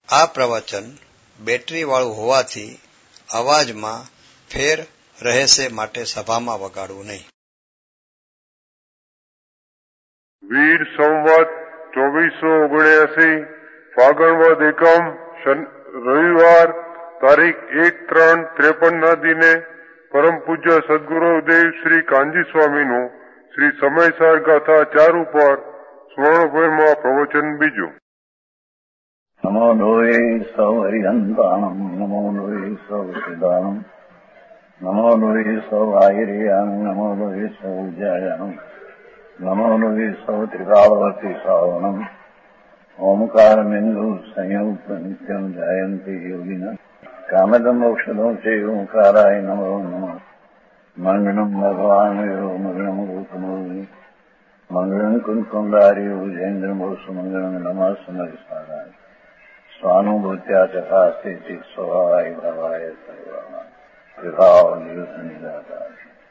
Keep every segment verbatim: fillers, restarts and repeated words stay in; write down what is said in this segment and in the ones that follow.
આ પ્રવચન બેટરી વાળું હોવાથી અવાજમાં ફેર રહેશે, માટે સભામાં વગાડવું નહીં. વીર સંવત ચોવીસો ઓગણ્યાસી ફાગણ વદ એકમ રવિવાર તારીખ એક ત્રણ ત્રેપન ના દિને પરમ પૂજ્ય સદગુરુદેવ શ્રી કાનજી સ્વામીનું શ્રી સમયસાર ગાથા ચાર ઉપર સ્વર્ણભરમાં પ્રવચન બીજું. નમો લોહે સૌ હરિહંતાણમ, નમો લોહે સૌ સિદાનમ, નમો લોહે સૌ આયર્યાન, નમો લોહે સૌ જયાનમ, નમો લોહે સૌ ત્રિકાળવતી સાવનમ, ઓમકાર બિંદુ સંયુક્ત નિત્યમ જયંતી યોગિના કામદમ મોક્ષદમ છે ઓંકારાય નમો નમઃ. મંગળમ ભગવાન મંગળમ રૂપમોહિ મંગળમ કુંકુંડાર્ય ભુજેન્દ્ર મોક્ષ મંગળમ નમઃ સમર્થાય સ્વાનુભૂત્યા ચકાસ્તે સ્વભાવાય ભાવાય સર્વમાં વિભાવ નિયુત નિરાકાર.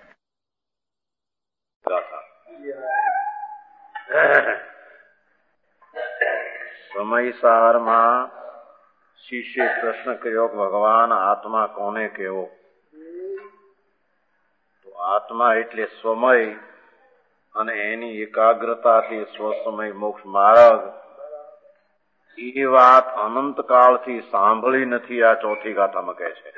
સમયસારમાં શિષ્ય પ્રશ્ન કર્યો, ભગવાન આત્મા કોને કહેવો? તો આત્મા એટલે સ્વમય અને એની એકાગ્રતાથી સ્વસમય મોક્ષ માર્ગ. એ વાત અનંતકાળથી સાંભળી નથી. આ ચોથી ગાથામાં કહે છે.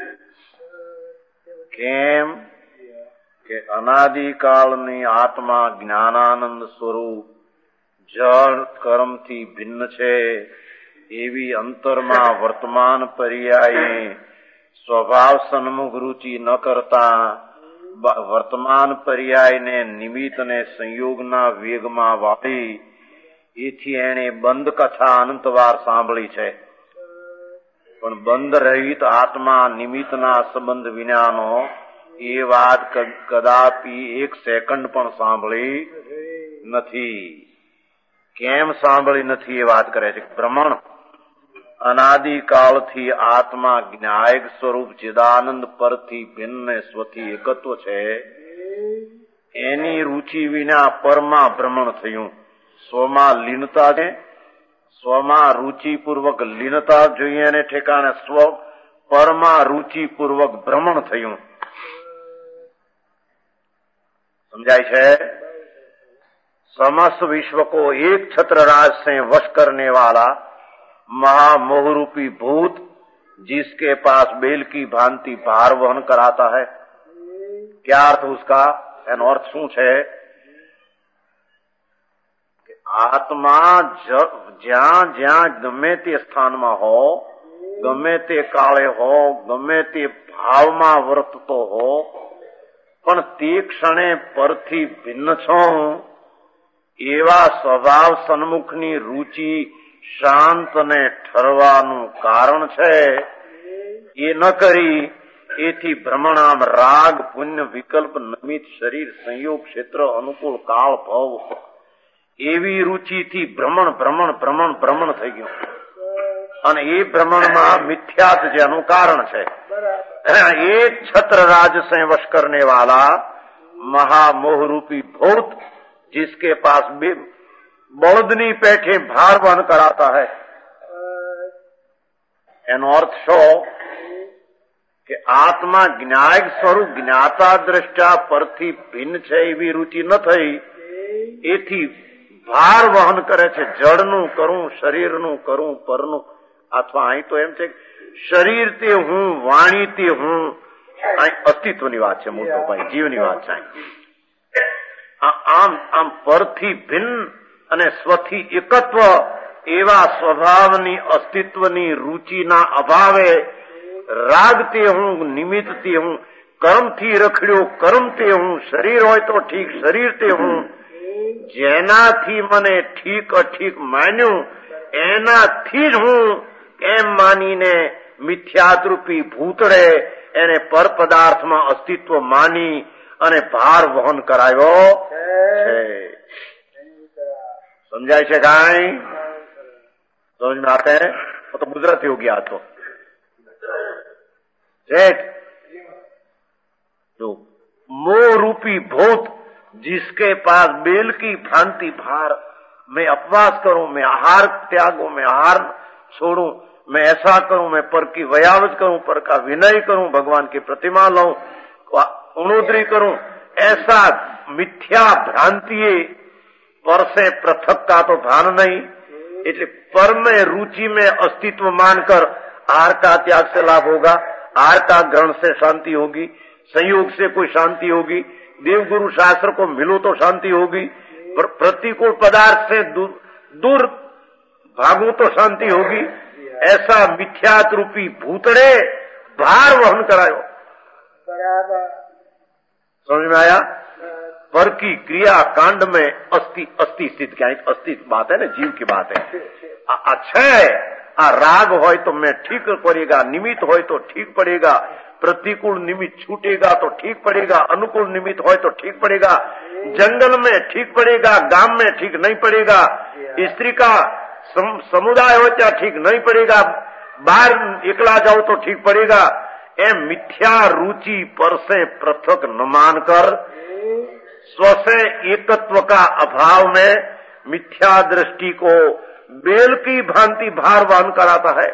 કેમ કે અનાદિકાળની આત્મા જ્ઞાનાનંદ સ્વરૂપ જળ કર્મથી ભિન્ન છે. એવી અંતરમાં વર્તમાન પર્યાયે સ્વભાવ સન્મુખ રુચિ ન કરતા વર્તમાન પર્યાયને નિમિત્ત અને સંયોગના વેગમાં વાળી, એથી એણે બંધ કથા અનંતવાર સાંભળી છે. પણ બંધ રહિત આત્મા નિમિત્તના સંબંધ વિનાનો એ વાત કદાપી એક સેકન્ડ પણ સાંભળી નથી. કેમ સાંભળી નથી એ વાત કરે છે. ભ્રમણ અનાદિકાળથી આત્મા જ્ઞાયક સ્વરૂપ ચિદાનંદ પરથી ભિન્ન સ્વથી એકત્વ છે. એની રુચિ વિના પરમાં ભ્રમણ થયું. સ્વમાં લીનતા છે. સ્વમાં રુચિપૂર્વક લીનતા જોઈએ અને ઠેકાણે સ્વ પરમાં રુચિપૂર્વક ભ્રમણ થયું. સમજાય છે? समस्त विश्व को एक छत्र राज से वश करने वाला महामोहरूपी भूत, जिसके पास बेल की भांति भार वहन कराता है. क्या अर्थ उसका? એનો અર્થ શું છે? કે આત્મા જ્યાં જ્યાં ગમે તે સ્થાનમાં હો, ગમે તે કાળે હો, ગમે તે ભાવમાં વર્તતો હો, પણ તે ક્ષણે પરથી ભિન્ન છો. એવા સ્વભાવ સન્મુખની રુચિ શાંત ને ઠરવાનું કારણ છે. એ ન કરી એથી ભ્રમણામ રાગ પુણ્ય વિકલ્પ નિમિત્ત શરીર સંયોગ ક્ષેત્ર અનુકૂળ કાળ ભવ એવી રુચિથી ભ્રમણ ભ્રમણ ભ્રમણ ભ્રમણ થઈ ગયું. અને એ ભ્રમણમાં મિથ્યાત જેનું કારણ છે. એક છત્ર રાજ સે વશ કરને વાલા મહામોहरूपी भूत, जिसके पास भी બળદની પેઠે ભાર વહન કરાતા હૈ. એનો અર્થ શો? કે આત્મા જ્ઞાયક સ્વરૂપ જ્ઞાતા દ્રષ્ટા પરથી ભિન્ન છે એવી રુચિ ન થઈ, એથી ભાર વહન કરે છે. જળનું કરું, શરીરનું કરું, પરનું. અથવા અહીં તો એમ છે શરીર તે હું, વાણી તે હું. અહીં અસ્તિત્વની વાત છે, મોટો ભાઈ જીવની વાત છે. આમ આમ પરથી ભિન્ન અને સ્વથી એકત્વ એવા સ્વભાવની અસ્તિત્વની રુચિના અભાવે રાગ તે હું, નિમિત્ત તે હું, કર્મથી રખડ્યો કર્મ તે હું, શરીર હોય તો ઠીક શરીર તે હું. જેનાથી મને ઠીક અઠીક માન્યું એનાથી જ હું એમ માનીને મિથ્યાતરૂપી ભૂતળે એને પર પદાર્થમાં અસ્તિત્વ માની અને ભાર વહન કરાયો છે. સમજાય છે? કાંઈ સમજ में आते हैं? वो तो गुजराती हो गया तो सेठ जो मोह रूपी भूत, जिसके पास बेल की भांति भार, मैं अपवास करूं, मैं आहार त्यागूं, मैं आहार छोड़ूं, मैं ऐसा करूं, मैं पर की वयावत करूं, पर का विनय करूं, भगवान की प्रतिमा लाऊं, उणोदरी करूं, ऐसा मिथ्या भ्रांति पर से पृथक का तो भान नहीं। इसलिए पर में रुचि में अस्तित्व मानकर आहार का त्याग से लाभ होगा, आहार का ग्रहण से शांति होगी, संयोग से कोई शांति होगी, देवगुरु शास्त्र को मिलो तो शांति होगी, पर प्रतिकूल पदार्थ से दूर, दूर भागो तो शांति होगी। ऐसा मिथ्यात रूपी भूतड़े भार वहन करायो। समझ में आया? पर की क्रिया कांड में अस्थि अस्थि स्थित क्या है? अस्तित्व बात है ना, जीव की बात है। अच्छा है, आ राग होय तो मैं ठीक पड़ेगा, निमित्त होय तो ठीक पड़ेगा, प्रतिकूल निमित्त छूटेगा तो ठीक पड़ेगा, अनुकूल निमित्त होय तो ठीक पड़ेगा, जंगल में ठीक पड़ेगा, गांव में ठीक नहीं पड़ेगा, स्त्री का सम, समुदाय हो क्या ठीक नहीं पड़ेगा, बाहर एकला जाओ तो ठीक पड़ेगा। ए मिथ्या रुचि पर से पृथक न मानकर स्व से एकत्व का अभाव में मिथ्या दृष्टि को बेल की भांति भार वहन कराता है।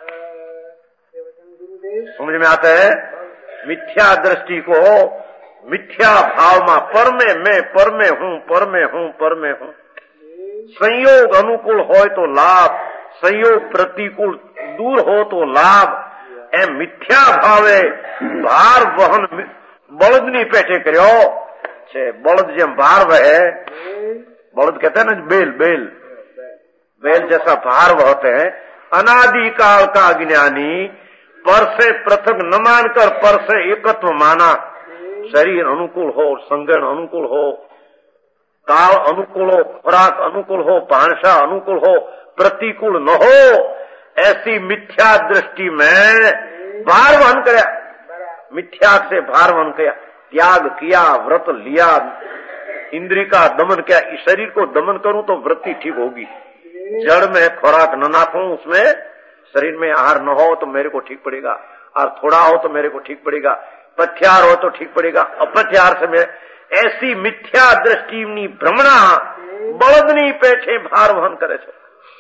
समझ में आता है? मिथ्या दृष्टि को मिथ्या भाव में पर में मैं पर में हूं, पर में हूं, पर में हूं। संयोग अनुकूल हो तो लाभ, संयोग प्रतिकूल दूर हो तो लाभ। ए मिथ्या भावे भार वहन बलद नहीं पेटे करो छे। बलद जेम भार वहे, बलद कहते हैं ना बेल, बेल बेल जैसा भार वहते हैं। अनादि काल का अज्ञानी पर से पृथक न मानकर पर से एकत्व माना। शरीर अनुकूल हो, संगण अनुकूल हो, काल अनुकूल हो, खुराक अनुकूल हो, भाषा अनुकूल हो, प्रतिकूल न हो, ऐसी मिथ्या दृष्टि में भार वहन किया, मिथ्या से भार वहन किया, त्याग किया, व्रत लिया, इंद्री का दमन किया। इस शरीर को दमन करूं तो वृत्ति ठीक होगी। जड़ में खुराक न नाखूं, उसमें शरीर में आहार न हो तो मेरे को ठीक पड़ेगा, और थोड़ा हो तो मेरे को ठीक पड़ेगा, पथ्यार हो तो ठीक पड़ेगा, अपथ्यार से मेरे। ऐसी मिथ्या दृष्टि भ्रमणा बलदनी पेठे भार वहन करे छे।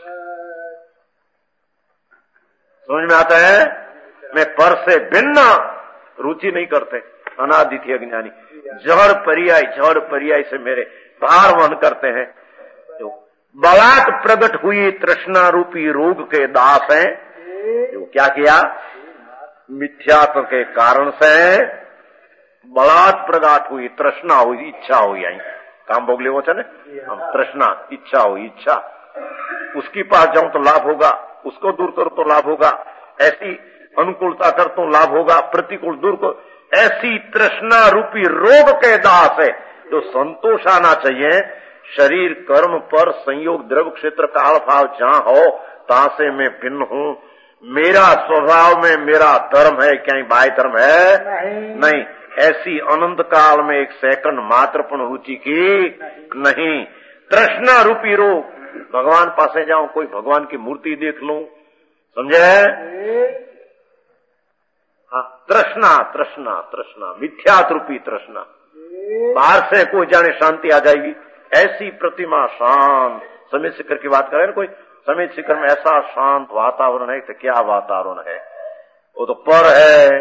समझ में आता है? मैं पर से भिन्न रुचि नहीं करते। अनादि थी अज्ञानी जड़ पर्याय, जड़ पर्याय से मेरे भार वहन करते हैं। जो बलात् प्रकट हुई तृष्णा रूपी रोग के दास हैं, जो क्या किया? मिथ्यात्व के कारण से बलात् प्रकट हुई तृष्णा हुई, इच्छा हुई। आई काम भोगले वो चले हम तृष्णा, इच्छा हुई, इच्छा उसकी पास जाऊं तो लाभ होगा, उसको दूर करो तो लाभ होगा, ऐसी अनुकूलता कर तो लाभ होगा, प्रतिकूल दूर को। ऐसी तृष्णा रूपी रोग के दास है। जो संतोष आना चाहिए, शरीर कर्म पर संयोग द्रव्य क्षेत्र काल भाव जहां हो तहां से मैं भिन्न हूं। मेरा स्वभाव में मेरा धर्म है, क्या बाह्य धर्म है? नहीं, नहीं। ऐसी अनंत काल में एक सेकंड मात्र पण रुचि की नहीं। तृष्णा रूपी रोग, भगवान पासे जाऊं, कोई भगवान की मूर्ति देख लूं, समझे? हाँ, तृष्णा, तृष्णा, तृष्णा, मिथ्यात रूपी तृष्णा। बाहर से कोई जाने शांति आ जाएगी, ऐसी प्रतिमा शांत। समित शिखर की बात करें ना कोई, समित शिखर में ऐसा शांत वातावरण है तो क्या वातावरण है, वो तो पर है।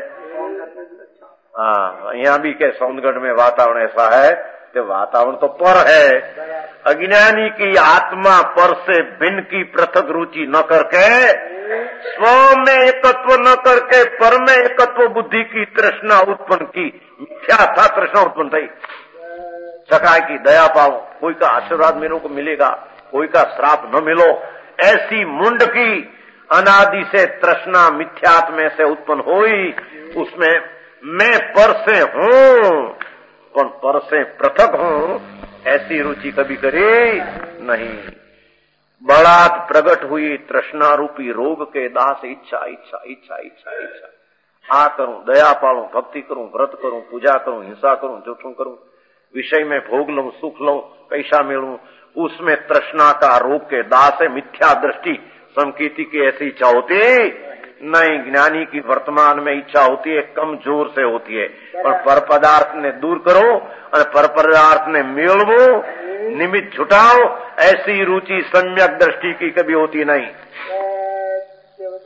हाँ, यहाँ भी के सौंदगढ़ में वातावरण ऐसा है कि वातावरण तो पर है। अज्ञानी की आत्मा पर से भिन्न की पृथक रुचि न करके, स्व में एकत्व न करके पर में एकत्व बुद्धि की तृष्णा उत्पन्न की। मिथ्या था तृष्णा उत्पन्न थी। सकाय की दया पाओ, कोई का आशीर्वाद मेरे को मिलेगा, कोई का श्राप न मिलो, ऐसी मुंड की अनादि से तृष्णा मिथ्यात्म में से उत्पन्न हुई। उसमें मैं पर से हूं, पर पर से पृथक हूं, ऐसी रुचि कभी करी नहीं। बलात् प्रकट हुई तृष्णा रूपी रोग के दास इच्छा, इच्छा, इच्छा, इच्छा, इच्छा। आ करूं, दया पालूं, भक्ति करूं, व्रत करूं, पूजा करूं, हिंसा करूं, जूठूं करूं, विषय में भोग लूं, सुख लूं, पैसा मिलूं, उसमें तृष्णा का रोग के दास है। मिथ्या दृष्टि संकीर्ति की ऐसी इच्छा होती नहीं। ज्ञानी की वर्तमान में इच्छा होती है, कम जोर से होती है। और पर पदार्थ ने दूर करो और पर पदार्थ ने मेलवो, निमित्त छुटाओ, ऐसी रुचि सम्यक दृष्टि की कभी होती नहीं।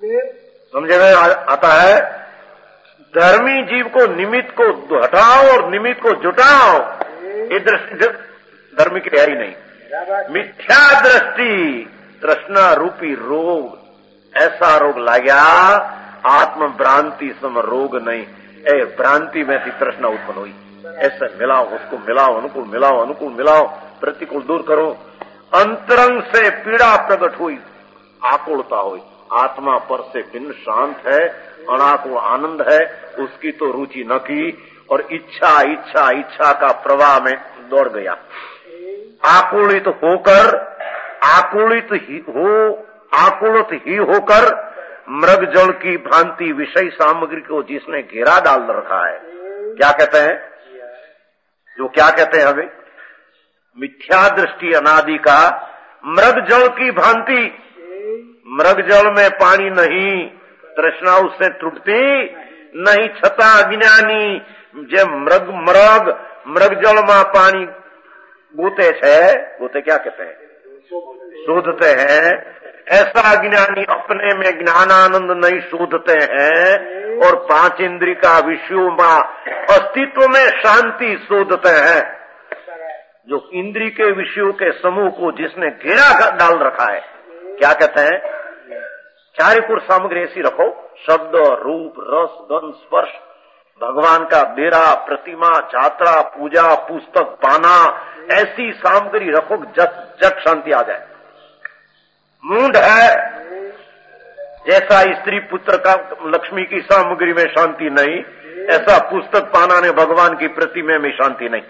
समझे में आता है। धर्मी जीव को निमित्त को हटाओ और निमित्त को जुटाओ, ये दृष्टि धर्म की है ही नहीं। मिथ्या दृष्टि तृष्णा रूपी रोग, ऐसा रोग लगा, आत्म भ्रांति सम रोग नहीं। ए भ्रांति में थी तृष्णा उत्पन्न हुई, ऐसे मिलाओ, उसको मिलाओ, अनुकूल मिलाओ, अनुकूल मिलाओ, प्रतिकूल दूर करो। अंतरंग से पीड़ा प्रकट हुई, आकुलता हुई। आत्मा पर से भिन्न शांत है, अनाकुल आनंद है, उसकी तो रुचि न की और इच्छा इच्छा इच्छा का प्रवाह में दौड़ गया। आकुलित होकर आकुलित ही हो आकुलित ही होकर मृग जल की भांति विषय सामग्री को जिसने घेरा डाल रखा है, क्या कहते हैं, जो क्या कहते हैं हमें, मिथ्या दृष्टि अनादि का मृग जल की भांति। मृग जल में पानी नहीं, तृष्णा उससे टूटती नहीं, छता अज्ञानी जे मृग मृग मृग जल में पानी गूते है, गूते क्या कहते हैं, शोधते हैं। ऐसा अज्ञानी अपने में ज्ञानानंद नहीं शोधते हैं और पांच इंद्री का विषयों में अस्तित्व में शांति शोधते हैं। जो इंद्री के विषयों के समूह को जिसने घेरा डाल रखा है, क्या कहते हैं, चारिपुर सामग्री ऐसी रखो, शब्द रूप रस गंध स्पर्श, भगवान का डेरा, प्रतिमा, यात्रा, पूजा, पुस्तक, पाना, ऐसी सामग्री रखो जब जग शांति आ जाए। मूंड है, जैसा स्त्री पुत्र का लक्ष्मी की सामग्री में शांति नहीं, ऐसा पुस्तक पाना ने भगवान की प्रतिमा में शांति नहीं।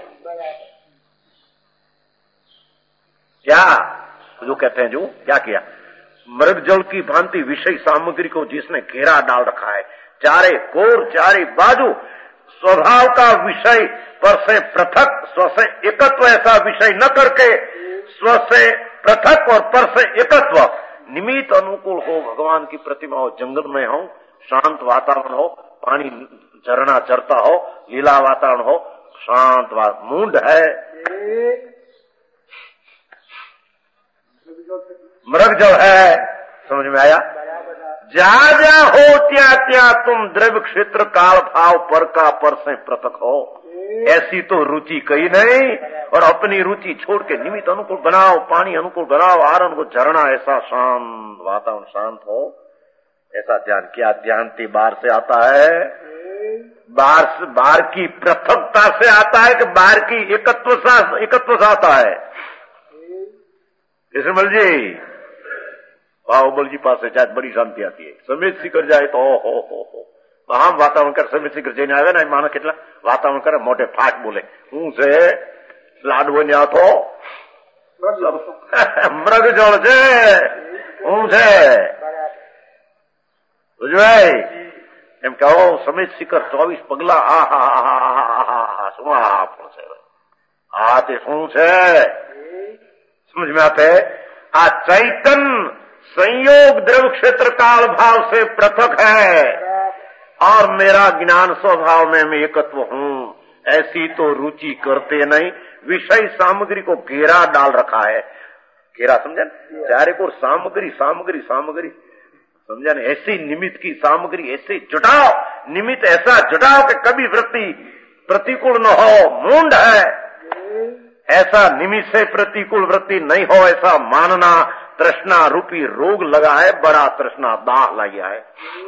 क्या जो कहते हैं, जो क्या किया, मृग जल की भांति विषय सामग्री को जिसने घेरा डाल रखा है, चारे कोर चारे बाजू, स्वभाव का विषय पर से पृथक, स्व से एकत्व ऐसा विषय न करके स्व से पृथक और पर से एकत्व, निमित्त अनुकूल हो, भगवान की प्रतिमा हो, जंगल में हो, शांत वातावरण हो, पानी झरना चरता हो, लीला वातावरण हो, शांत वातावरण। मूंड है, मृग जल है, समझ में आया। जहां जहां हो त्या त्या तुम द्रव्य क्षेत्र काल भाव पर का पर से पृथक हो, ऐसी तो रुचि कही नहीं। और अपनी रुचि छोड़ के निमित्त अनुकूल बनाओ, पानी अनुकूल बनाओ, आरन को झरना, ऐसा शांत वातावरण शांत हो, ऐसा ध्यान किया। ध्यान ते बाहर से आता है, बाहर से बाहर की पृथकता से आता है कि बाहर की एकत्व से एकत्व से आता है। इसमल जी बाहुबल जी पास से चाहे बड़ी शांति आती है, समेत सीकर जाए तो हो हो हो हो हम वातावरण कर समेत सीकर जैने आवे ना मानो કેટલા वातावरण करे मोटे फाट बोले હું છે લાડવો ને આતો મૃગ જળ છે હું છે બુજવાય એમ કહો સમેત सीकर ચોવીસ પગલા આ હા હા હા હા શું આ પણ છે આ તે શું છે समझ में आते है। आ चैतन संयोग द्रव्य क्षेत्र काल भाव से पृथक है और मेरा ज्ञान स्वभाव में मैं एकत्व हूँ, ऐसी तो रुचि करते नहीं। विषय सामग्री को घेरा डाल रखा है, घेरा समझे, चारे को सामग्री सामग्री सामग्री समझे, ऐसी निमित्त की सामग्री ऐसे जुटाओ, निमित्त ऐसा जुटाओ कि कभी वृत्ति प्रतिकूल न हो। मूंड है, ऐसा निमित्त से प्रतिकूल वृत्ति नहीं हो ऐसा मानना तृष्णा रूपी रोग लगा है, बड़ा तृष्णा दाह लगा है।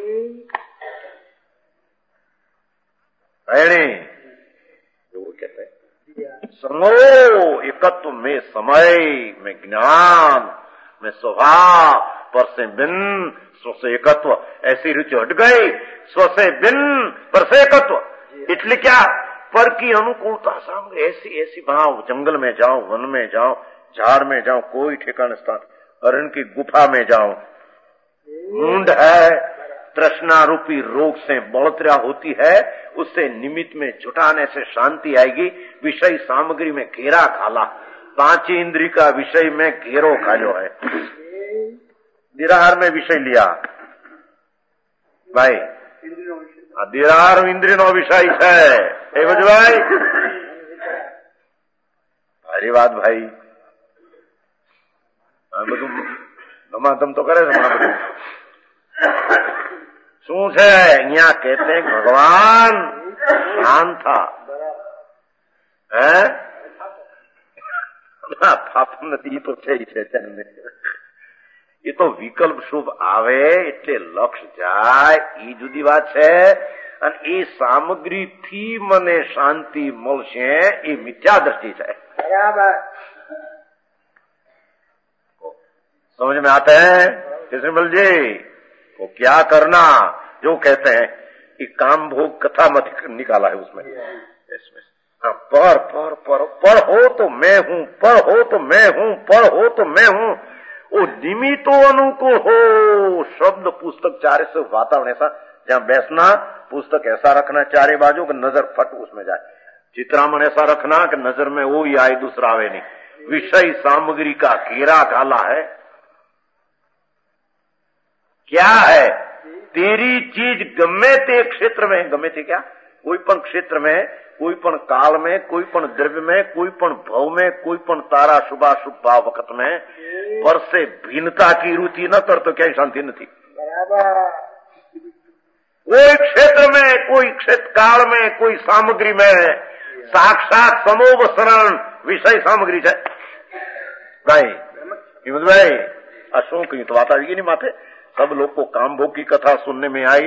वो कहते हैं समो एकत्व में समय में ज्ञान में स्वभाव पर से भिन्न स्व से एकत्व, ऐसी रुचि हट गई। स्व से भिन्न पर से एकत्व इसलिए क्या, पर की अनुकूलता सामने ऐसी ऐसी भाव, जंगल में जाओ, वन में जाओ, झाड़ में जाओ, कोई ठिकाना स्थान, अरण्य की गुफा में जाओ, मूंड है, तृष्णा रूपी रोग से बढ़ोतरी होती है, उससे निमित्त में जुटाने से शांति आएगी। विषय सामग्री में घेरा खाला, पांच इंद्री का विषय में घेरो खालो है। निराहार में विषय लिया भाई, निराहार इंद्रिय नो विषय है, ए भाई अरे बात भाई બધું ધમાધમ તો કરે છે, શું છે અહીંયા કહેતે ભગવાન શાંત થા હે થાપ નથી તો છે એ તો વિકલ્પ શુભ આવે એટલે લક્ષ જાય એ જુદી વાત છે અને એ સામગ્રીથી મને શાંતિ મળશે એ મિથ્યા દ્રષ્ટિ છે બરાબર समझ में आता है कृष्णमल जी वो क्या करना जो कहते हैं कि काम भोग कथा मत निकाला है उसमें इसमें हाँ, पर पर पर पर हो तो मैं हूँ पर हो तो मैं हूँ पर हो तो मैं हूँ वो निमित्तो अनुकूल हो शब्द पुस्तक चारे से वातावरण ऐसा जहाँ बैठना पुस्तक ऐसा रखना चारे बाजू कि नजर फट उसमें जाए चित्रामण ऐसा रखना कि नजर में वो ही आए दूसरा आवे नहीं विषय सामग्री का घेरा काला है क्या है तेरी चीज गमे ते क्षेत्र में गमे ते क्या कोई पण क्षेत्र में कोई पण काल में कोई पण द्रव्य में कोई पण भव में कोई पण तारा शुभाशुभ भाव वक्त में पर से भिन्नता की रुचि न कर तो क्या शांति नहीं कोई क्षेत्र में कोई क्षेत्र काल में कोई सामग्री में साक्षात समोव शरण विषय सामग्री है भाई हिम्मत भाई अशोक की तो बात आएगी नहीं माथे सब लोग को काम भोग की कथा सुनने में आई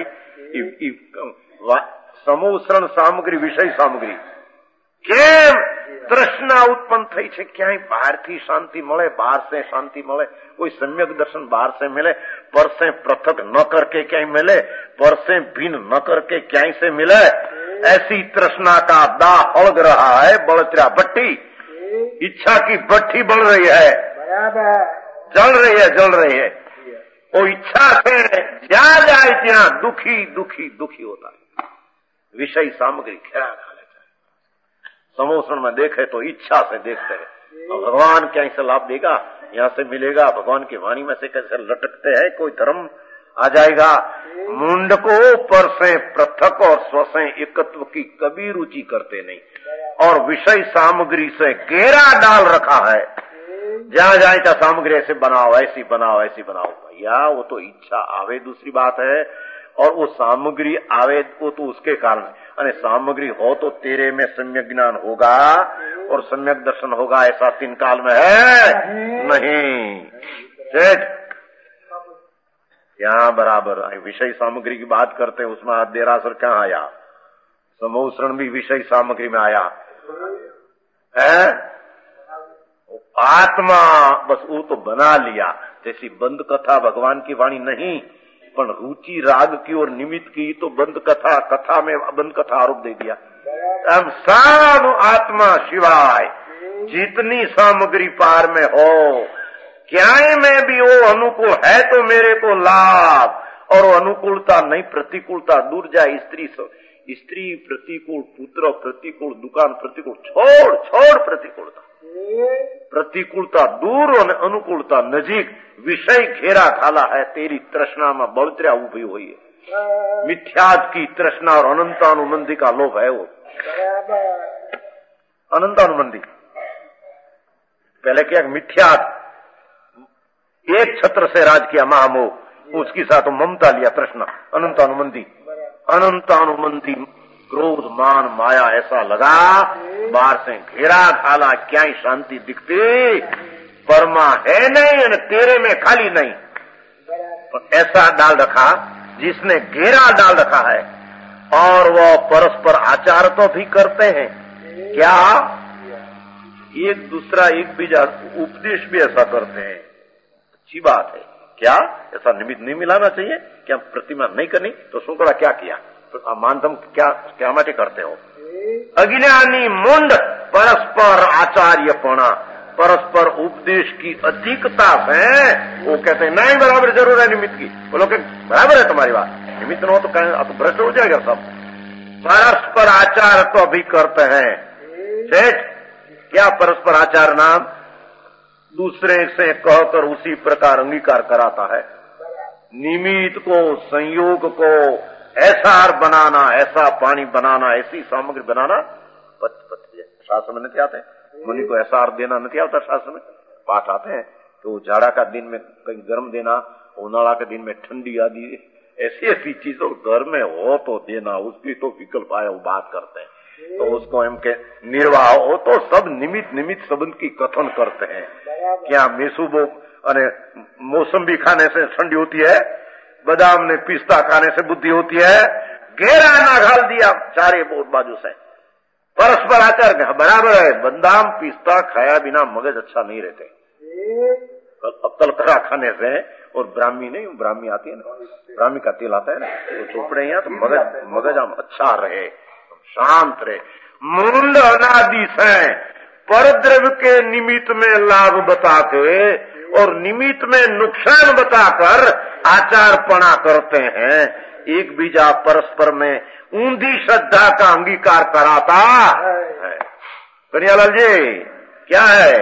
समूह शरण सामग्री विषय सामग्री केम तृष्णा उत्पन्न थई छे क्यांय बहारथी शांति मळे बहार से शांति मळे कोई सम्यक दर्शन बहार से मिले पर से पृथक न करके क्यांय मिले पर से भिन्न न करके क्यांय से मिले ऐसी तृष्णा का दाह हलग रहा है बलत्रा भट्टी इच्छा की भट्टी बढ़ रही है जल रही है जल रही है वो इच्छा से जहाँ जाए ત્યાં दुखी दुखी दुखी होता है विषय सामग्री खेरा खा लेता है समोषण में देखे तो इच्छा से देखते हैं तो भगवान क्या से लाभ देगा यहाँ से मिलेगा भगवान की वाणी में से कैसे लटकते हैं कोई धर्म आ जाएगा मुंड को पर से पृथक और स्वसे एकत्व की कभी रुचि करते नहीं और विषय सामग्री से घेरा डाल रखा है जहाँ जाए त्या सामग्री ऐसे बनाओ ऐसी बनाओ ऐसी बनाओ भैया वो तो इच्छा आवे दूसरी बात है और वो सामग्री आवे वो तो उसके कारण अरे सामग्री हो तो तेरे में सम्यक ज्ञान होगा और सम्यक दर्शन होगा ऐसा तीन काल में है नहीं सेठ यहाँ बराबर विषय सामग्री की बात करते हैं उसमें देरासर कहाँ आया समोषण भी विषय सामग्री में आया है आत्मा बस वो तो बना लिया जैसी बंद कथा भगवान की वाणी नहीं पर रुचि राग की और निमित्त की तो बंद कथा कथा में बंद कथा आरोप दे दिया हम सब आत्मा शिवाय जितनी सामग्री पार में हो क्या में भी वो अनुकूल है तो मेरे को लाभ और अनुकूलता नहीं प्रतिकूलता दूर जाए स्त्री स्त्री प्रतिकूल पुत्र प्रतिकूल दुकान प्रतिकूल छोड़ छोड़ प्रतिकूलता प्रतिकूलता दूर और अनुकूलता नजीक विषय घेरा खाला है तेरी तृष्णा में बलत्र्या उभी हुई है मिथ्याद की तृष्णा और अनंतानुबंधी का लोभ है वो अनंतानुबंधी पहले क्या मिथ्याद एक छत्र से राज किया महामोह उसके साथ ममता लिया तृष्णा अनंतानुबंधी अनंतानुबंधी क्रोध मान माया ऐसा लगा बाहर से घेरा खाला क्या ही शांति दिखती परमा है नहीं और तेरे में खाली नहीं पर ऐसा डाल रखा जिसने घेरा डाल रखा है और वो परस्पर आचार तो भी करते हैं क्या एक दूसरा एक बीजा उपदेश भी ऐसा करते हैं अच्छी बात है क्या ऐसा निमित्त नहीं मिलाना चाहिए क्या प्रतिमा नहीं करनी तो शुक्ला क्या किया मानतम क्या क्या माटे करते हो अज्ञानी मुंड परस्पर आचार्यपणा परस्पर उपदेश की अधिकता है वो कहते हैं नहीं बराबर जरूर है निमित्त की बोलो कि बराबर है तुम्हारी बात निमित्त न हो तो कहें तो भ्रष्ट हो जाएगा सब परस्पर आचार तो अभी करते हैं सेठ क्या परस्पर आचार नाम दूसरे से कहकर उसी प्रकार अंगीकार कराता है निमित्त को संयोग को ऐसा हार बनाना ऐसा पानी बनाना ऐसी सामग्री बनाना शास्त्र में नहीं आते मुनि को ऐसा हार देना नहीं आता शास्त्र में पाठ आते हैं तो जाड़ा का दिन में कहीं गर्म देना, उनाला के दिन में ठंडी आदि ऐसी ऐसी चीजों घर में हो तो देना, उसकी तो विकल्प आया वो बात करते हैं। तो उसको एम के निर्वाह हो तो सब निमित निमित संबंध की कथन करते हैं। क्या मेसूबो अरे मौसम्बी खाने से ठंडी होती है, बादाम ने पिस्ता खाने से बुद्धि होती है, घेरा ना घाल दिया चारे बोट बाजू से, परस्पर आचार बराबर है। बादाम पिस्ता खाया बिना मगज अच्छा नहीं रहते, अब्तल करा खाने से। और ब्राह्मी नहीं, ब्राह्मी आती है ना, ब्राह्मी का तेल आता है ना, तो चोपड़े यहाँ तो मगज मगज हम अच्छा रहे, शांत रहे। मूल अनादि से परद्रव्य के निमित्त में लाभ बता के और निमित्त में नुकसान बताकर आचारपणा करते हैं। एक बीजा परस्पर में ऊंधी श्रद्धा का अंगीकार कराता है। कन्हैयालाल जी क्या है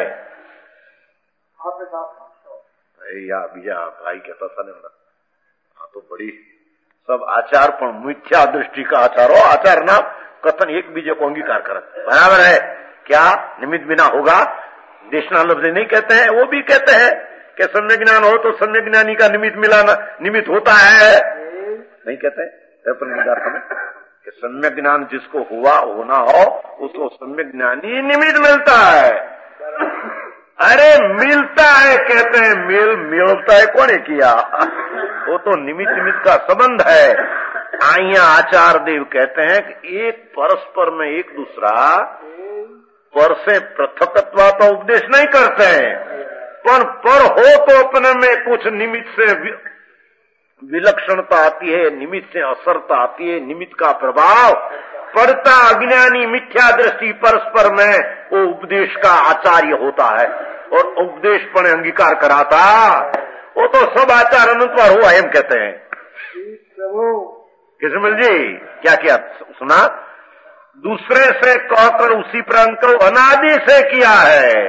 या बीजा भाई कहता था ना, हाँ तो बड़ी सब आचार पर मिथ्या दृष्टि का आचार हो, आचार ना कथन एक बीजे को अंगीकार कर बराबर है। क्या निमित्त बिना होगा? देशना लफ्ज नहीं कहते हैं, वो भी कहते हैं कि सम्यक ज्ञान हो तो सम्यक ज्ञानी का निमित्त मिलाना निमित्त होता है, नहीं कहते कि सम्यक ज्ञान जिसको हुआ होना हो उसको सम्यक ज्ञानी निमित्त मिलता है। अरे मिलता है कहते हैं, मिल मिलता है कौन किया, वो तो निमित्त निमित्त का संबंध है। आइया आचार देव कहते हैं कि एक परस्पर में एक दूसरा पर से पृथकत्वा तो उपदेश नहीं करते हैं, पर पर हो तो अपने में कुछ निमित्त से विलक्षणता आती है, निमित्त से असरता आती है, निमित्त का प्रभाव पड़ता। अज्ञानी मिथ्या दृष्टि परस्पर में वो उपदेश का आचार्य होता है और उपदेश पर अंगीकार कराता, वो तो सब आचार अनुसार हुआ एम कहते हैं। किस्मल जी क्या किया सुना? दूसरे से कहकर उसी प्रांत को अनादि से किया है।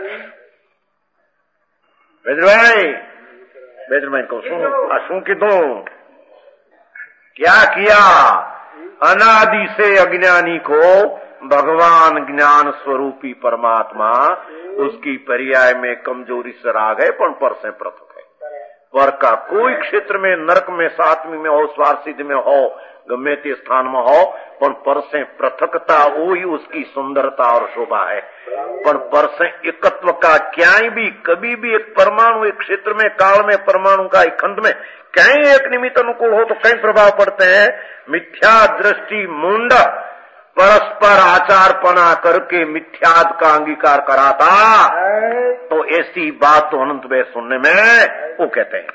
बेजर भाई बेजर भाई को सुन सुन की दो क्या किया? अनादि से अज्ञानी को भगवान ज्ञान स्वरूपी परमात्मा उसकी पर्याय में कमजोरी से राग है, पण पर से पृथक है। पर का कोई क्षेत्र में नरक में सातवीं में हो, स्वार्सिद्ध में हो, गमे ते स्थान में हो, पर पर से पृथकता वो ही उसकी सुंदरता और शोभा है। पर पर से एकत्व का क्या भी कभी भी एक परमाणु एक क्षेत्र में काल में परमाणु का एक खंड में कहीं एक निमित्त अनुकूल हो तो कहीं प्रभाव पड़ते हैं। मिथ्या दृष्टि मुंड परस्पर आचारपना करके मिथ्याद का अंगीकार कराता, तो ऐसी बात तो अनंत में सुनने में वो कहते हैं।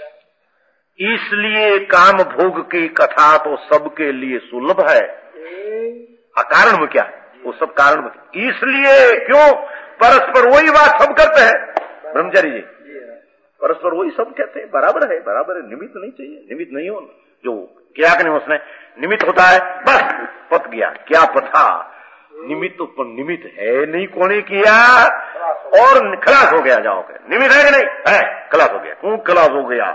इसलिए काम भोग की कथा तो सबके लिए सुलभ है। कारण में क्या वो सब कारण में, इसलिए क्यों परस्पर वही बात सब करते हैं। ब्रह्मचारी जी परस्पर वही सब कहते हैं, बराबर है बराबर है, निमित्त नहीं चाहिए, निमित्त नहीं हो जो क्या नहीं उसने निमित्त होता है बस पत गया। क्या पता निमित्त पर निमित्त है नहीं, कोने किया और खलास हो गया। जाओगे निमित्त है कि नहीं है, खलास हो गया। क्यों खलास हो गया?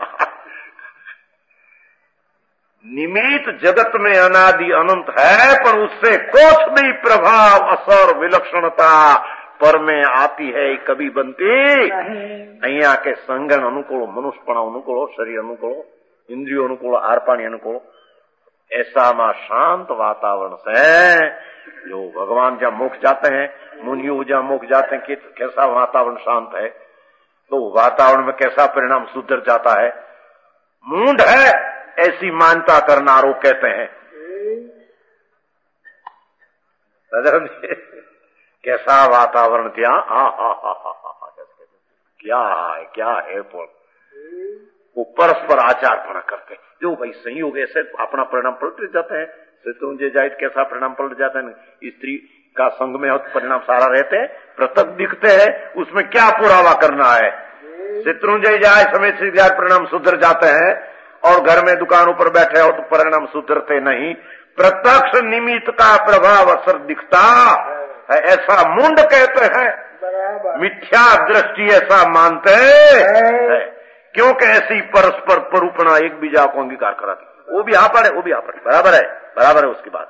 निमित्त जगत में अनादि अनंत है, पर उससे कुछ भी प्रभाव असर विलक्षणता पर में आती है कभी बनती अहिया के संगण अनुकूल, मनुष्यपणा अनुकूल, शरीर अनुकूल, इंद्रियों अनुकूल, आरपाणी अनुकूल, ऐसा में शांत वातावरण से जो भगवान जहाँ मोक्ष जाते हैं, मुनियों जहाँ मोक्ष जाते हैं, कैसा वातावरण शांत है, तो वातावरण में कैसा परिणाम सुधर जाता है। मूंढ है ऐसी मान्यता करनारो कहते हैं कैसा वातावरण क्या आ हा हा हा क्या है क्या है, वो परस्पर आचारपना करते जो भाई संयोग ऐसे अपना परिणाम पलट जाते हैं। शत्रुंजय जाइत कैसा परिणाम पलट जाता है, स्त्री का संग में हो तो परिणाम सारा रहते हैं, पृथक दिखते हैं, उसमें क्या पुरावा करना है। शत्रुंजय जाए समय से परिणाम सुधर जाते हैं और घर में दुकानों पर बैठे हो तो परिणाम सुधरते नहीं। प्रत्यक्ष निमित्त का प्रभाव असर दिखता है, ऐसा मुंड कहते हैं। मिथ्या दृष्टि ऐसा मानते हैं क्योंकि ऐसी परस्पर परूपणा एक बीजा को अंगीकार कराती। वो भी यहाँ पर है, वो भी यहाँ पर बराबर है, बराबर है उसकी बात।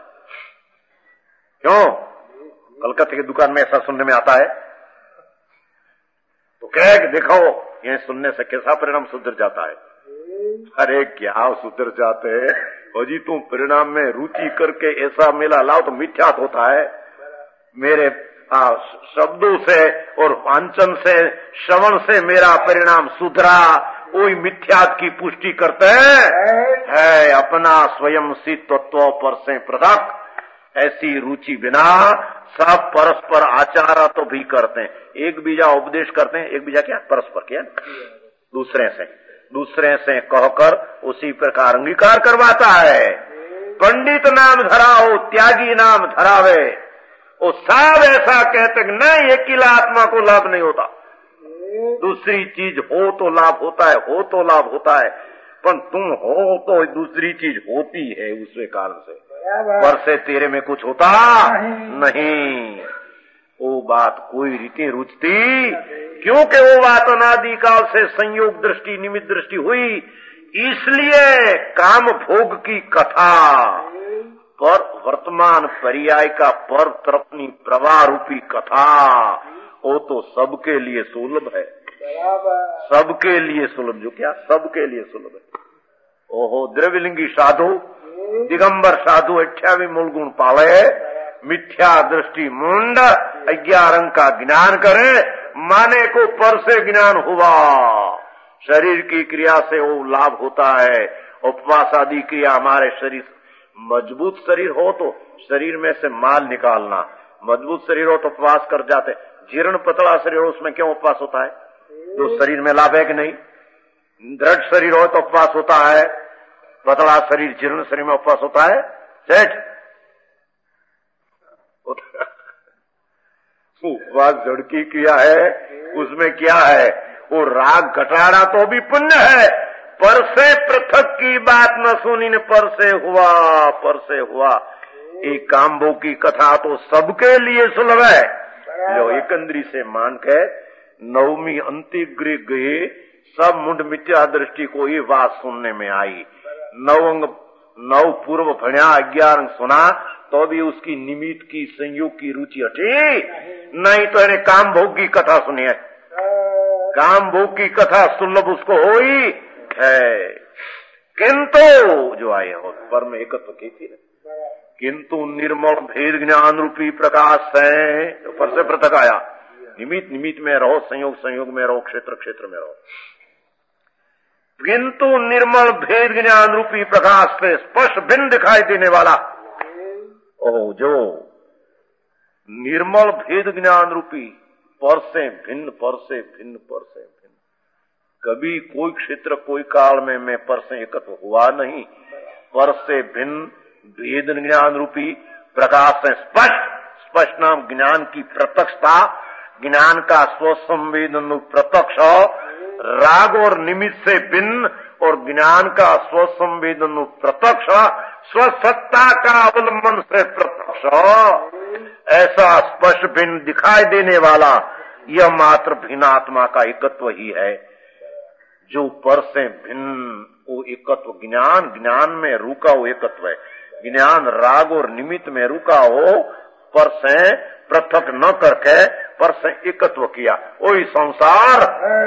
क्यों कलकत्ते की दुकान में ऐसा सुनने में आता है, तो कह दिखाओ, ये सुनने से कैसा परिणाम सुधर जाता है? अरे क्या सुधर जाते हैं? अजी तुम परिणाम में रुचि करके ऐसा मेला लाओ तो मिथ्यात होता है। मेरे शब्दों से और वांचन से, श्रवण से मेरा परिणाम सुधरा, वही मिथ्यात की पुष्टि करते हैं। है अपना स्वयं सी तत्व पर से पृथक, ऐसी रुचि बिना सब परस्पर आचार तो भी करते हैं। एक बीजा उपदेश करते हैं, एक बीजा क्या परस्पर क्या दूसरे से दूसरे से कहकर उसी प्रकार अंगीकार करवाता है। पंडित नाम धराओ, त्यागी नाम धरावे, वो सब ऐसा कहते कि नहीं अकेला आत्मा को लाभ नहीं होता, दूसरी चीज हो तो लाभ होता है, हो तो लाभ होता है, पर तुम हो तो दूसरी चीज होती है उसके कारण से, पर से तेरे में कुछ होता नहीं। वो बात कोई रीति रुचती, क्योंकि वो बात अनादि काल से संयोग दृष्टि निमित्त दृष्टि हुई, इसलिए काम भोग की कथा पर वर्तमान पर्याय का पर तरपनी प्रवाह रूपी कथा, वो तो सबके लिए सुलभ है, सबके लिए सुलभ। जो क्या सबके लिए सुलभ है? ओहो द्रव्यलिंगी साधु दिगंबर साधु अठावी मूल गुण पाले, मिथ्या दृष्टि मुंड ग्यारह अंग का ज्ञान करे, माने को पर से ज्ञान हुआ, शरीर की क्रिया से वो लाभ होता है। उपवास आदि क्रिया, हमारे शरीर मजबूत शरीर हो तो शरीर में से माल निकालना, मजबूत शरीर हो तो उपवास कर जाते। जीर्ण पतला शरीर हो उसमें क्यों उपवास होता है? तो शरीर में लाभ है कि नहीं? दृढ़ शरीर हो तो उपवास होता है, पतला शरीर जीर्ण शरीर में उपवास होता है। सेठ उपवास जड़ की क्रिया है, उसमें क्या है? वो राग घटाना तो भी पुण्य है, पर से पृथक की बात न सुनी न पर से हुआ, पर से हुआ। एक कामभो की कथा तो सबके लिए सुलभ है। जो एकंदरी से मान के नवमी अंतिगृह गए, सब मुंड मिथ्या दृष्टि को ये बात सुनने में आई। नव नव पूर्व भण्या ग्यारह सुना तो भी उसकी निमित्त की संयोग की रुचि हटी नहीं, तो इन्हें काम भोग की कथा सुनी है। काम भोग की कथा सुलभ उसको हुई है, किंतु जो आए हो पर में एकत्व की थी ना, किंतु निर्मल भेद ज्ञान रूपी प्रकाश है, तो पर से पृथक आया। निमित्त निमित्त में रहो, संयोग संयोग में रहो, क्षेत्र क्षेत्र में रहो, किंतु निर्मल भेद ज्ञान रूपी प्रकाश से स्पष्ट भिन्न दिखाई देने वाला, ओ जो निर्मल भेद ज्ञान रूपी पर से भिन्न, पर से भिन्न, पर से भिन्न, कभी कोई क्षेत्र कोई काल में मैं पर से एकत्व हुआ नहीं। पर से भिन्न भेद ज्ञान रूपी प्रकाश से स्पष्ट, स्पष्ट नाम ज्ञान की प्रत्यक्षता, ज्ञान का स्वसंवेदन प्रत्यक्ष, राग और निमित्त से भिन्न और ज्ञान का स्वसंवेदन प्रत्यक्ष, स्वसत्ता का अवलंबन से प्रत्यक्ष, ऐसा स्पष्ट भिन्न दिखाई देने वाला यह मात्र भिन्नात्मा का एकत्व ही है। जो पर से भिन्न वो एकत्व ज्ञान, ज्ञान में रुका वो एकत्व है। ज्ञान राग और निमित्त में रुका हो, पर से पृथक न करके पर से एकत्व किया, वही संसार।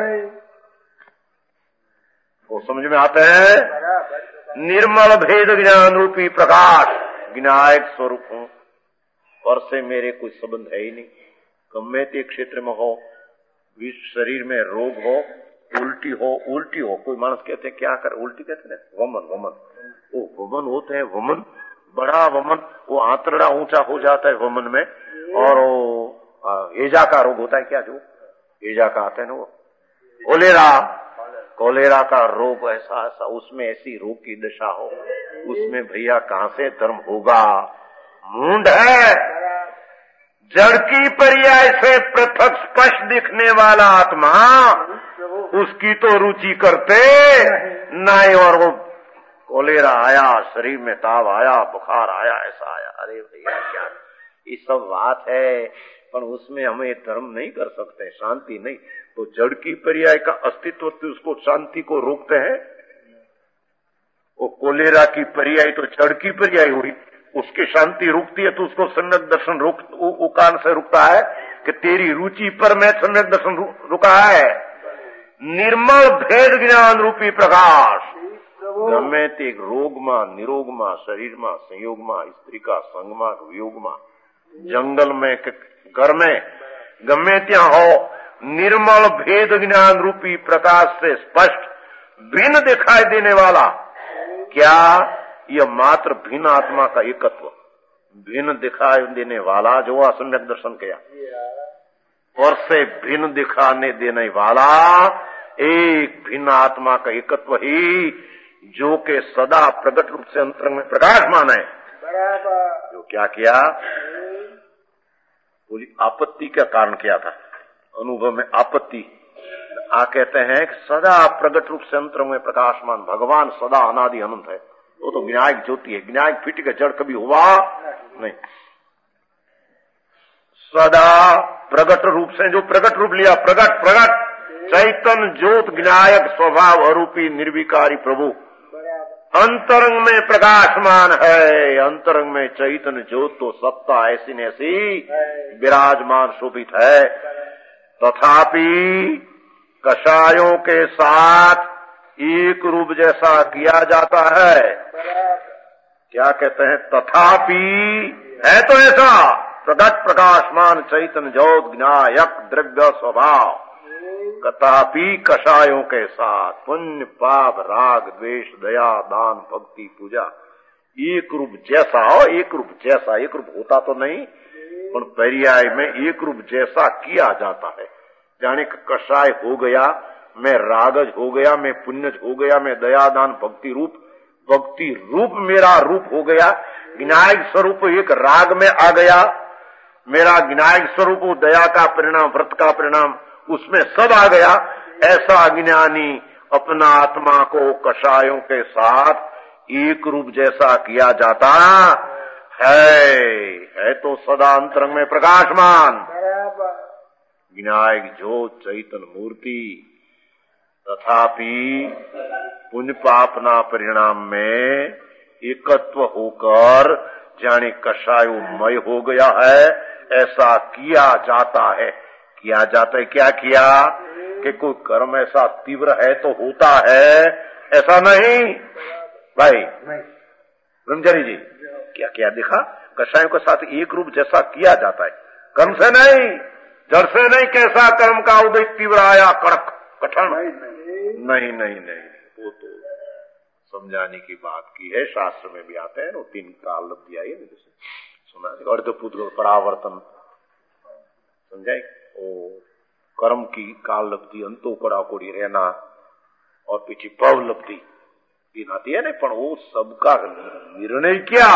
वो समझ में आते हैं? निर्मल भेद ज्ञान रूपी प्रकाश, ज्ञायक स्वरूप हूं, पर से मेरे कोई संबंध है ही नहीं। गम्मे ते क्षेत्र में हो, विश्व शरीर में रोग हो, उल्टी हो, उल्टी हो, कोई मानस कहते क्या कर उल्टी कहते हैं वमन, वमन, वो वमन होते हैं, वमन बड़ा वमन, वो आंतरड़ा ऊंचा हो जाता है वमन में, और वो हेजा का रोग होता है, क्या जो हेजा का आता है ना, वो कोलेरा, कोलेरा का रोग ऐसा ऐसा, उसमें ऐसी रोग की दशा हो, उसमें भैया कहां से धर्म होगा? मूंड है। जड़ की पर्याय से पृथक स्पष्ट दिखने वाला आत्मा, उसकी तो रुचि करते नहीं, और वो कोलेरा आया, शरीर में ताव आया, बुखार आया, ऐसा आया, अरे भैया क्या ये सब बात है, पर उसमें हमें धर्म नहीं कर सकते, शांति नहीं। तो जड़ की पर्याय का अस्तित्व तो उसको शांति को रोकते हैं। वो कोलेरा की पर्याय तो जड़ की पर्याय हुई, उसकी शांति रुकती है तो उसको संगत दर्शन रोक उकान से रुकता है। कि तेरी रुचि पर मैं सम्यक दर्शन रुका है। निर्मल भेद ज्ञान रूपी प्रकाश गमे ते रोगમાં નિરોગમાં શરીરમાં સંયોગમાં સ્ત્રીકા સંગમાં વિયોગમાં जंगल में घर में गमे ત્યાં हो निर्मल भेद ज्ञान रूपी प्रकाश से स्पष्ट भिन्न दिखाई देने वाला क्या यह मात्र भिन्न आत्मा का एकत्व भिन्न दिखाई देने वाला जो असम्यक दर्शन किया और से भिन्न दिखाने देने वाला एक भिन्न आत्मा का एकत्व ही जो के सदा प्रकट रूप से अंतरंग में प्रकाशमान है। जो क्या किया बोली आपत्ति का कारण क्या था अनुभव में आपत्ति आ कहते हैं कि सदा प्रकट रूप से अंतरंग में प्रकाशमान भगवान सदा अनादि अनंत है। वो तो विनायक ज्योति है। विनायक फिट के जड़ कभी हुआ नहीं। सदा प्रकट रूप से जो प्रकट रूप लिया प्रकट प्रकट चैतन्य ज्योत विनायक स्वभाव अरूपी निर्विकारी प्रभु अंतरंग में प्रकाशमान है। अंतरंग में चैतन्य ज्योत तो सत्ता ऐसी न ऐसी विराजमान शोभित है। तथापि कषायों के साथ एक रूप जैसा किया जाता है। क्या कहते हैं तथापि है तो ऐसा प्रकट प्रकाशमान चैतन्य ज्योत विनायक द्रव्य स्वभाव कथापि कषायों के साथ पुण्य पाप राग द्वेष दया दान भक्ति पूजा एक रूप जैसा हो एक रूप जैसा एक रूप होता तो नहीं पर पर्याय में एक रूप जैसा किया जाता है। जाने का कषाय हो गया मैं रागज हो गया मैं पुण्यज हो गया मैं दया दान भक्ति रूप भक्ति रूप मेरा रूप हो गया। विनायक स्वरूप एक राग में आ गया मेरा विनायक स्वरूप दया का परिणाम व्रत का परिणाम उसमें सब आ गया। ऐसा अज्ञानी अपना आत्मा को कषायों के साथ एक रूप जैसा किया जाता है है तो सदा अंतरंग में प्रकाशमान विनायक ज्योत चैतन्य मूर्ति। तथापि पुण्य पापना परिणाम में एकत्व होकर जाने कषायोमय हो गया है ऐसा किया जाता है। किया जाता है क्या किया कि कोई कर्म ऐसा तीव्र है तो होता है ऐसा नहीं भाई ब्रह्मचारी जी क्या क्या देखा कषायों के साथ एक रूप जैसा किया जाता है कर्म से नहीं जड़ से नहीं। कैसा कर्म का उदय तीव्र आया कड़क कठिन नहीं नहीं नहीं वो तो समझाने की बात की है। शास्त्र में भी आते हैं वो तीन काल लब्धि आई है जैसे सुना अर्धपुत्र परावर्तन समझाए ओ कर्म की काल लब्धि अंतो कड़ा कोड़ी रहना और पीछे भव लब्धि तीन आती है ना पर वो सबका निर्णय क्या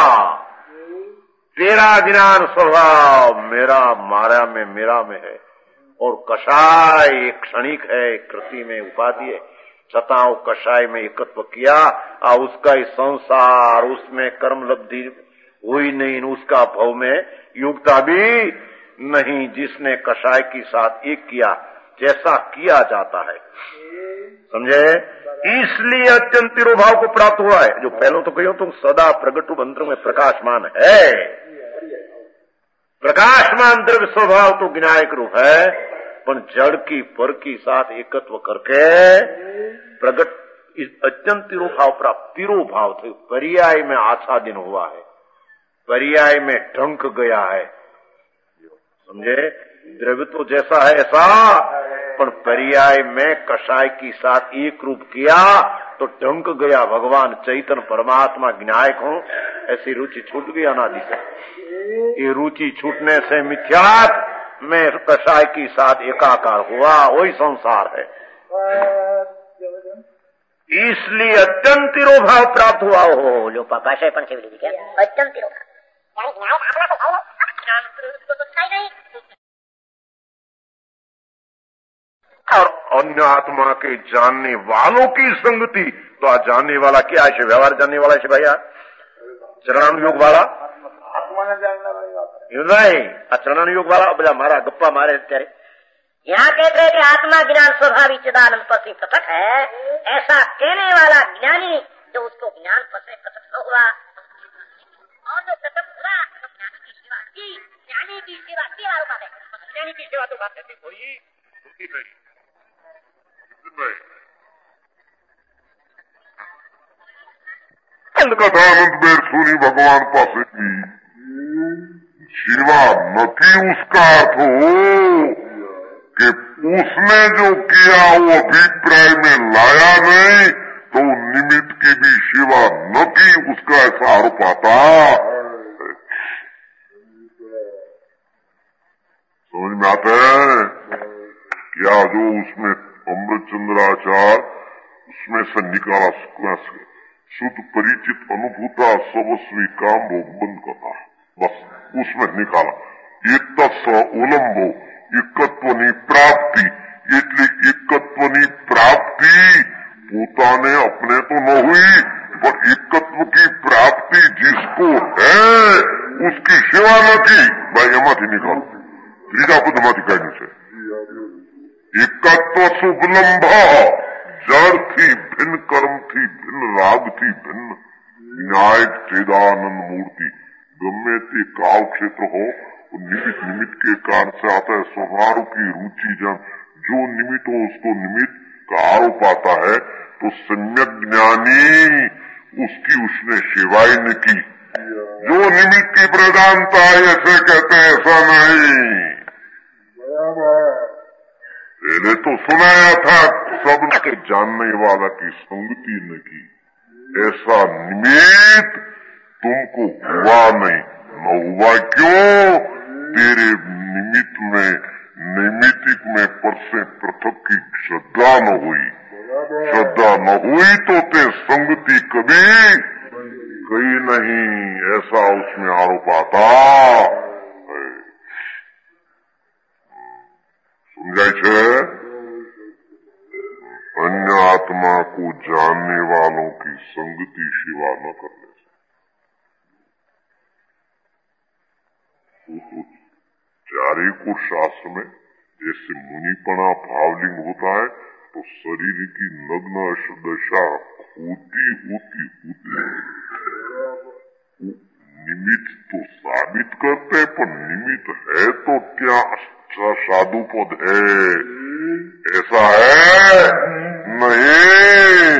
तेरा ज्ञान स्वभाव मेरा माया में मेरा में है और कषाय एक क्षणिक है कृति में उपाधि है छताओं कषाय में एकत्व किया आ उसका ही संसार उसमें कर्म लब्धि हुई नहीं उसका भव में युक्ता भी नहीं जिसने कषाय के साथ एक किया जैसा किया जाता है समझे। इसलिए अत्यंत तिरोभाव को प्राप्त हुआ है। जो पहले तो कहो तो सदा प्रगट रूप अंतर में प्रकाशमान है प्रकाशमान द्रव्य स्वभाव तो विनायक रूप है पर जड़ की पर की साथ एकत्व करके प्रगट इस अत्यंत तिरोभाव प्राप्त तिरोभाव थे पर्याय में आच्छादित हुआ है पर्याय में ढंक गया है समझे। द्रव्य तो जैसा है ऐसा पर पर्याय में कषाय की साथ एक रूप किया तो ढंक गया भगवान चैतन्य परमात्मा विनायक हो ऐसी रुचि छूट गई अनादि से। ये रुचि छूटने से मिथ्यात्व में कषाय की साथ एकाकार हुआ वही संसार है। इसलिए अत्यंत तिरोभाव प्राप्त हुआ हो जो कषाय पण केवी क्या अत्यंत तिरोभाव और अन्य आत्मा के जानने वालों की संगति तो आ जानने वाला क्या है व्यवहार जानने वाला है भैया चरणानुयोग वाला आत्मा ने जानने वाली बात नहीं चरणानुयोग वाला बोला मारा गप्पा मारे तेरे यहाँ कहते हैं कि आत्मा ज्ञान स्वभावी चिदानंद पति पृथक है ऐसा कहने वाला ज्ञानी जो उसको ज्ञान पसे पृथक न हुआ और जो पृथक हुआ तो ज्ञानी की सेवा की ज्ञानी की सेवा की आरोप है अज्ञानी की सेवा तो बात ऐसी कोई होती नहीं। कथानंद बेर सुनी भगवान पास की सेवा न की, उसका अर्थ हो कि उसने जो किया वो अभिप्राय में लाया नहीं तो निमित्त की भी सेवा न की, उसका ऐसा आरोप आता। समझ में आता है क्या? जो उसमें अमृतचंद्राचार्य उसमें से निकाला शुद्ध परिचित अनुभूता सर्वस्वी काम भोग बंद करना, बस उसमें निकाला। एक तत्व उलंबो एकत्वनी प्राप्ति, એટલે एकत्वनी प्राप्ति પોતાને अपने तो न हुई, पर एकत्व की प्राप्ति जिसको है उसकी सेवा न की। भाई एमाથી निकालो, ત્રીજા પદમાંથી કાઢ્યું છે। એકત્વ શુભલંભ, જળથી ભિન્ન, કર્મથી ભિન્ન, રાગથી ભિન્ન, વિનાયક ચેદાનંદ मूर्ति। गम्मे ते काल क्षेत्र हो, निमित्त निमित्त के कारण से आता है। स्वभाव की रुचि जब जो निमित्त हो उसको निमित्त का आरोप आता है तो सम्यक ज्ञानी उसकी उसने सेवाई न की। जो निमित्त की प्रधानता है ऐसे कहते हैं, ऐसा नहीं। पहले तो सुनाया था सबके जानने वाला की संगति न की, ऐसा निमित्त तुमको हुआ नहीं। न हुआ क्यों? तेरे निमित्त में नैमित्तिक में पर से पृथक की श्रद्धा न हुई। श्रद्धा न हुई तो ते संगति कभी गई नहीं, ऐसा उसमें आरोप आता। समझाय छे? अन्य आत्मा को जानने वालों की संगति सेवा न करने से। चारे को शास्त्र में जैसे मुनिपना भावलिंग होता है तो शरीर की नग्न दशा होती होती होती निमित्त तो साबित करते, पर निमित्त है तो क्या साधु पद है? ऐसा है नहीं।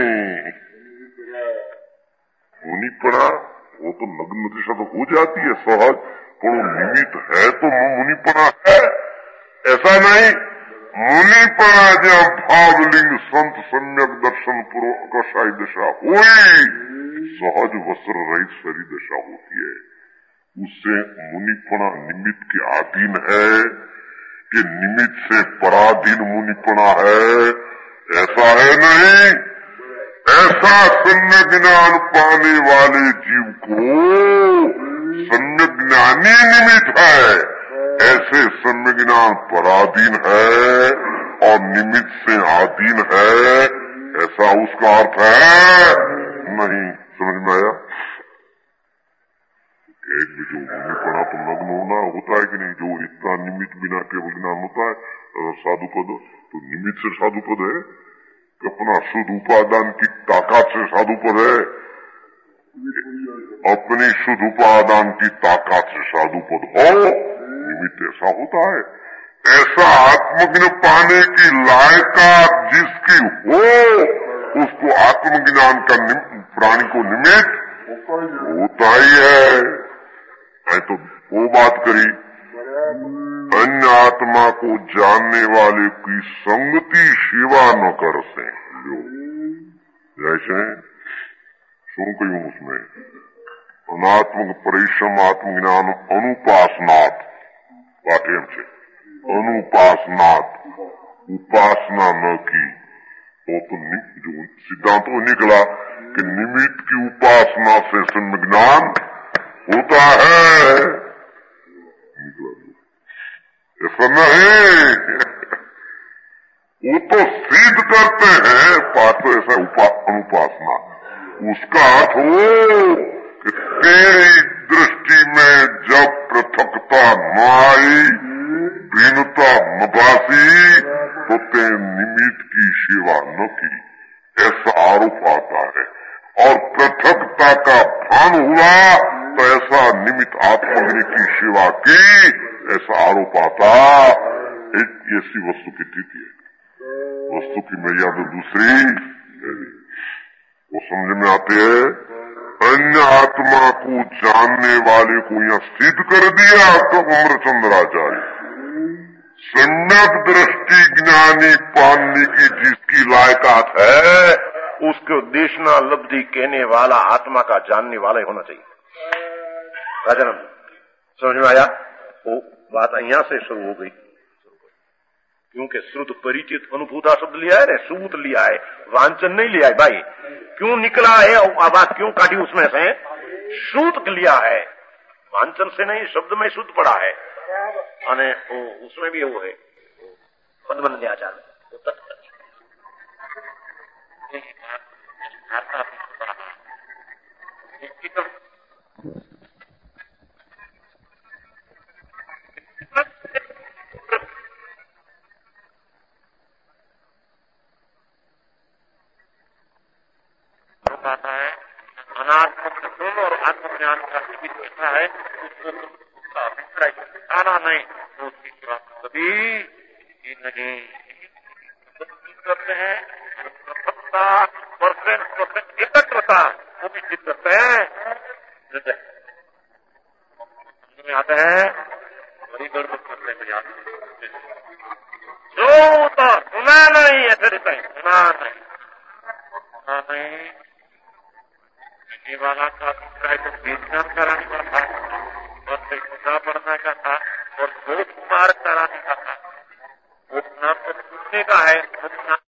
मुनिपना वो तो नग्न दशा तो हो जाती है सहज, पर वो निमित्त है तो मुनिपना है, ऐसा नहीं। मुनिपना जब भावलिंग संत सम्यक दर्शन पूर्वकशाई दशा हुई, सहज वस्त्र रहित शरीर दशा होती है। उससे मुनिपना निमित्त के अधीन है कि निमित्त से पराधीन मुनिपना है? ऐसा है नहीं। ऐसा सम्यक ज्ञान पाने वाले जीव को सम्यक ज्ञानी निमित्त है, ऐसे सम्यक ज्ञान पराधीन है और निमित्त से आधीन है, ऐसा उसका अर्थ है नहीं। समझ में आया? एक भी जो मुनिपना तो नग्न होना होता है कि नहीं, जो इतना निमित्त बिना केवल ज्ञान होता है साधु पद, तो निमित्त से साधु पद है कि अपना शुद्ध उपादान की ताकत से साधु पद है? अपनी शुद्ध उपादान की ताकत से साधु पद हो, निमित्त ऐसा होता है। ऐसा आत्मज्ञान पाने की लायकात जिसकी हो उसको आत्मज्ञान का प्राणी को निमित्त होता ही है। तो वो बात करी, अन्य आत्मा को जानने वाले की संगति सेवा न कर से। जैसे શું કહ્યું उसमें? अनात्मक परिश्रम आत्मज्ञान अनुपासनात् पाठ्यम से अनुपासनात् उपासना न की। तो जो सिद्धांत तो निकला कि निमित्त की उपासना से सम्यक ज्ञान होता है। ऐसा नहीं, वो तो सिद्ध करते हैं पाठ तो ऐसा अनुपासना। उसका अर्थ हो कि तेरी दृष्टि में जब पृथकता न आई, भिन्नता न भासी, तो ते निमित्त की सेवा न की, ऐसा आरोप आता है। और पृथकता का भान हुआ तो ऐसा निमित्त आत्मज्ञानी की सेवा की, ऐसा आरोप आता, एक ऐसी वस्तु की स्थिति है। वस्तु की मैया तो दूसरी नहीं, वो समझ में आते हैं। अन्य आत्मा को जानने वाले को यहां सिद्ध कर दिया तो अमरचंद्राचार्य। सम्यक दृष्टि ज्ञानी पाने की जिसकी लायकात है, उसको देशना लब्धि कहने वाला आत्मा का जानने वाला ही होना चाहिए। राजाराम समझ में आया? वो बात यहां से शुरू हो गई, क्योंकि श्रुत परिचित अनुभूता शब्द लिया है ना, सूत लिया है, वांचन नहीं लिया है भाई। क्यों निकला है और बात क्यों काटी उसमें से? सूत लिया है, वांचन से नहीं, शब्द में शुद्ध पड़ा है। अने उसमें भी वो है पद बन लिया जाए आता है। अनात्म और आत्मज्ञान का जीवित होता है, उसको अभिप्राय आना नहीं, तो उसकी बात कभी नहीं करते हैं। परसेंट परसेंट एकत्रता वो भी सिद्ध करते हैं। समझ में आते हैं, बड़ी गड़बड़ करते हैं। जो तो सुना नहीं ऐसे रहता है, सुना नहीं सुना नहीं ये वाला का अभिप्राय तो विज्ञान कराने का था और खुदा पढ़ने का था और दो कुमार कराने का था। वो तो पूछने का है।